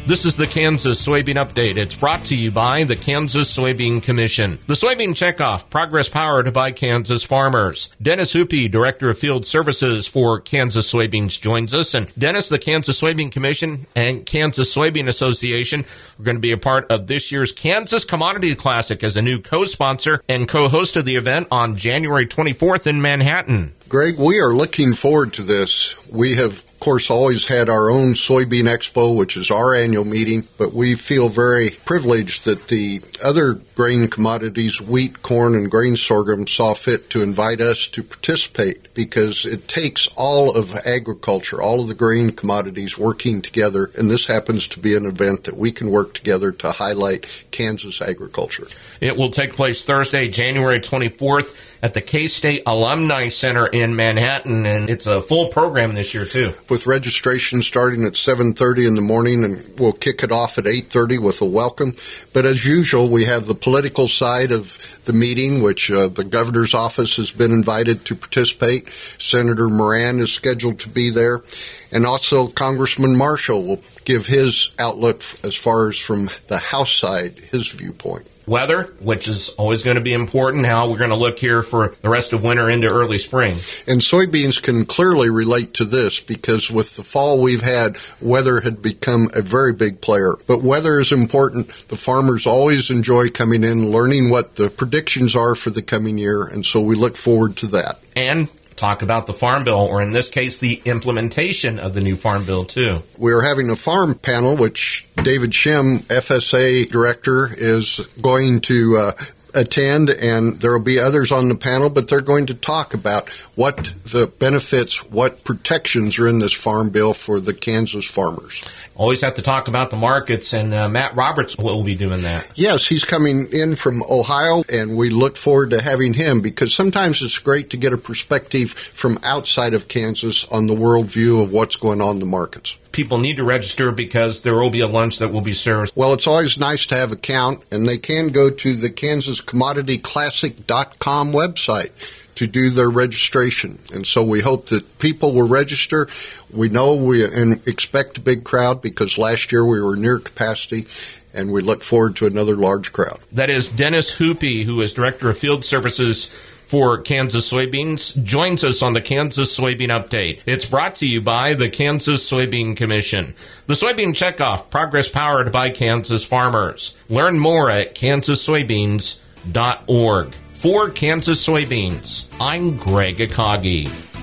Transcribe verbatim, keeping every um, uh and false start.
This is the Kansas Soybean Update. It's brought to you by the Kansas Soybean Commission. The Soybean Checkoff, progress powered by Kansas farmers. Dennis Hoopy, Director of Field Services for Kansas Soybeans, joins us. And Dennis, the Kansas Soybean Commission and Kansas Soybean Association are going to be a part of this year's Kansas Commodity Classic as a new co-sponsor and co-host of the event on January twenty-fourth in Manhattan. Greg, we are looking forward to this. We have, of course, always had our own Soybean Expo, which is our annual meeting, but we feel very privileged that the other grain commodities, wheat, corn, and grain sorghum, saw fit to invite us to participate because it takes all of agriculture, all of the grain commodities working together, and this happens to be an event that we can work together to highlight Kansas agriculture. It will take place Thursday, January twenty-fourth at the K-State Alumni Center in Manhattan, and it's a full program this year, too. With registration starting at seven thirty in the morning, and we'll kick it off at eight thirty with a welcome. But as usual, we have the political side of the meeting, which uh, the governor's office has been invited to participate. Senator Moran is scheduled to be there. And also Congressman Marshall will give his outlook as far as from the House side, his viewpoint. Weather, which is always going to be important, how we're going to look here for the rest of winter into early spring. And soybeans can clearly relate to this because with the fall we've had, weather had become a very big player. But weather is important. The farmers always enjoy coming in, learning what the predictions are for the coming year, and so we look forward to that. And talk about the Farm Bill, or in this case, the implementation of the new Farm Bill, too. We're having a farm panel, which David Shim, F S A director, is going to uh, attend, and there will be others on the panel, but they're going to talk about what the benefits, what protections are in this Farm Bill for the Kansas farmers. Always have to talk about the markets, and uh, Matt Roberts will be doing that. Yes, he's coming in from Ohio, and we look forward to having him because sometimes it's great to get a perspective from outside of Kansas on the worldview of what's going on in the markets. People need to register because there will be a lunch that will be served. Well, it's always nice to have a count, and they can go to the kansas commodity classic dot com website to do their registration. And so we hope that people will register. We know we and expect a big crowd because last year we were near capacity, and we look forward to another large crowd. That is Dennis Hoopy, who is Director of Field Services for Kansas Soybeans, joins us on the Kansas Soybean Update. It's brought to you by the Kansas Soybean Commission. The Soybean Checkoff, progress powered by Kansas farmers. Learn more at kansas soybeans dot org. For Kansas Soybeans, I'm Greg Akagi.